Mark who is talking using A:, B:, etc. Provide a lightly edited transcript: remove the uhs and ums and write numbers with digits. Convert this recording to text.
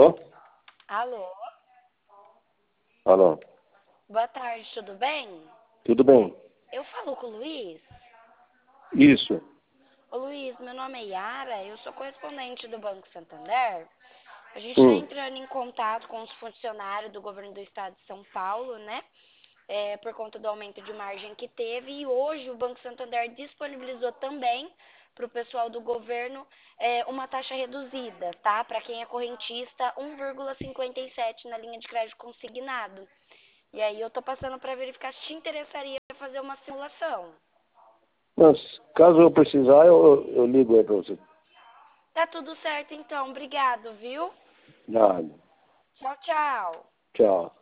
A: Alô?
B: Alô?
A: Alô?
B: Boa tarde, tudo bem?
A: Tudo bem?
B: Eu falo com o Luiz?
A: Isso.
B: Ô Luiz, meu nome é Yara, eu sou correspondente do Banco Santander. A gente está
A: Hum.
B: entrando em contato com os funcionários do governo do estado de São Paulo, né? Por conta do aumento de margem que teve. E hoje o Banco Santander disponibilizou também para o pessoal do governo uma taxa reduzida, tá? Para quem é correntista, 1,57 na linha de crédito consignado. E aí eu tô passando para verificar se te interessaria fazer uma simulação.
A: Mas, caso eu precisar, eu ligo aí pra você.
B: Tá tudo certo então, obrigado, viu?
A: Nada.
B: Tchau, tchau.
A: Tchau.